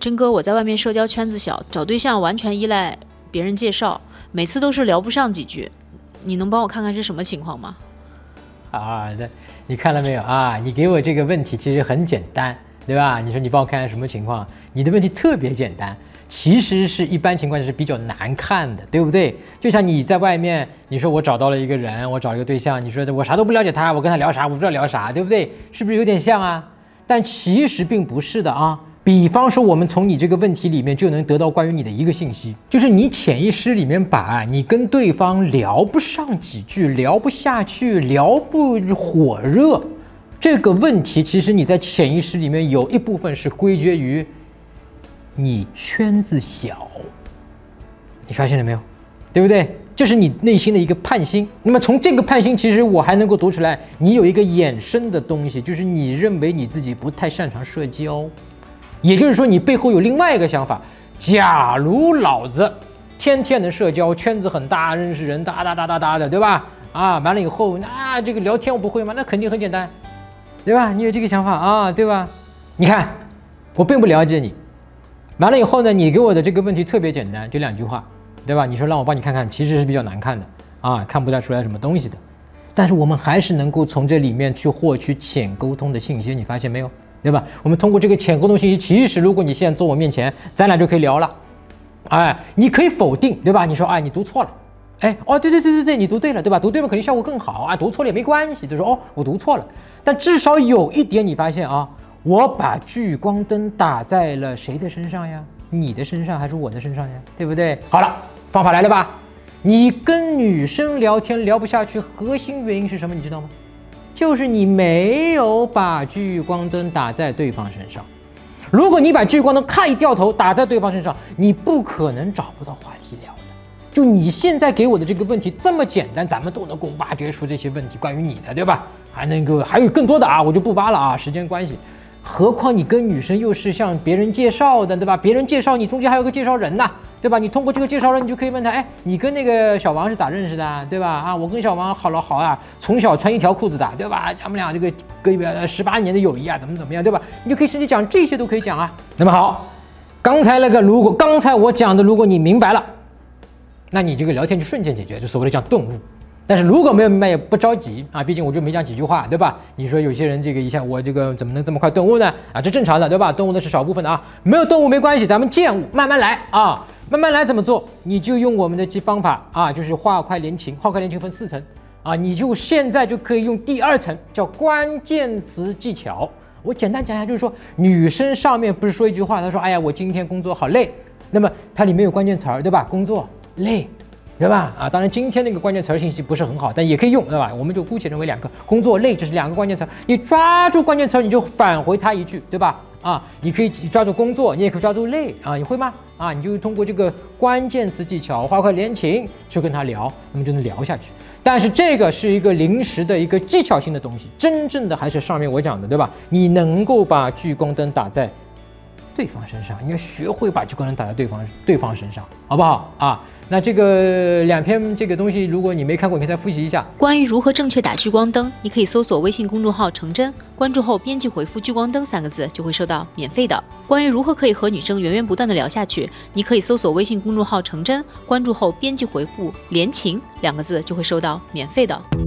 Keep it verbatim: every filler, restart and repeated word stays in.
真哥，我在外面社交圈子小，找对象完全依赖别人介绍，每次都是聊不上几句，你能帮我看看是什么情况吗？ 啊，那你看了没有啊？你给我这个问题其实很简单，对吧？你说你帮我看看什么情况？你的问题特别简单，其实是一般情况下是比较难看的，对不对？就像你在外面，你说我找到了一个人，我找了一个对象，你说我啥都不了解他，我跟他聊啥，我不知道聊啥，对不对？是不是有点像啊？但其实并不是的啊。比方说，我们从你这个问题里面就能得到关于你的一个信息，就是你潜意识里面把你跟对方聊不上几句、聊不下去、聊不火热这个问题，其实你在潜意识里面有一部分是归结于你圈子小，你发现了没有？对不对？这是你内心的一个盼心。那么从这个盼心，其实我还能够读出来，你有一个衍生的东西，就是你认为你自己不太擅长社交。也就是说，你背后有另外一个想法：假如老子天天的社交，圈子很大，认识人哒哒哒哒哒的，对吧？啊，完了以后，那这个聊天我不会吗？那肯定很简单，对吧？你有这个想法啊，对吧？你看，我并不了解你。完了以后呢，你给我的这个问题特别简单，就两句话，对吧？你说让我帮你看看，其实是比较难看的啊，看不太出来什么东西的。但是我们还是能够从这里面去获取浅沟通的信息，你发现没有？对吧？我们通过这个浅沟通信息，其实如果你现在坐我面前，咱俩就可以聊了。哎，你可以否定，对吧？你说，哎，你读错了。哎，哦，对对对对对，你读对了，对吧？读对了肯定效果更好啊。读错了也没关系，就说哦，我读错了。但至少有一点，你发现啊，我把聚光灯打在了谁的身上呀？你的身上还是我的身上呀？对不对？好了，方法来了吧？你跟女生聊天聊不下去，核心原因是什么？你知道吗？就是你没有把聚光灯打在对方身上。如果你把聚光灯咔一掉头打在对方身上，你不可能找不到话题聊的。就你现在给我的这个问题这么简单，咱们都能够挖掘出这些问题关于你的，对吧？还能够还有更多的啊，我就不挖了啊，时间关系。何况你跟女生又是向别人介绍的，对吧？别人介绍你，中间还有个介绍人呐，对吧？你通过这个介绍人，你就可以问他，哎，你跟那个小王是咋认识的，对吧？啊，我跟小王好了好啊，从小穿一条裤子的，对吧？咱们俩这个个十八年的友谊啊，怎么怎么样，对吧？你就可以甚至讲这些都可以讲啊。那么好，刚才那个如果刚才我讲的，如果你明白了，那你这个聊天就瞬间解决，就所谓的讲顿悟。但是如果没有明白也不着急啊，毕竟我就没讲几句话，对吧？你说有些人这个一下我这个怎么能这么快顿悟呢？啊，这正常的，对吧？顿悟的是少部分的啊，没有顿悟没关系，咱们渐悟，慢慢来啊，慢慢来怎么做？你就用我们的方法啊，就是画快连情，画快连情分四层啊，你就现在就可以用第二层叫关键词技巧。我简单讲一下，就是说女生上面不是说一句话，她说哎呀我今天工作好累，那么它里面有关键词儿，对吧？工作累。对吧？啊，当然今天那个关键词信息不是很好，但也可以用，对吧？我们就姑且认为两个工作累，这是两个关键词。你抓住关键词，你就返回它一句，对吧？啊，你可以抓住工作，你也可以抓住累啊，你会吗？啊，你就通过这个关键词技巧，画快连情，去跟他聊，那么就能聊下去。但是这个是一个临时的一个技巧性的东西，真正的还是上面我讲的，对吧？你能够把聚光灯打在对方身上，你要学会把聚光灯打在对方对方身上，好不好啊？那这个两篇这个东西，如果你没看过，你可以再复习一下。 关于如何正确打聚光灯，你可以搜索微信公众号程真，关注后编辑回复聚光灯三个字，就会收到免费的。关于如何可以和女生源源不断的聊下去，你可以搜索微信公众号程真，关注后编辑回复连情两个字，就会收到免费的。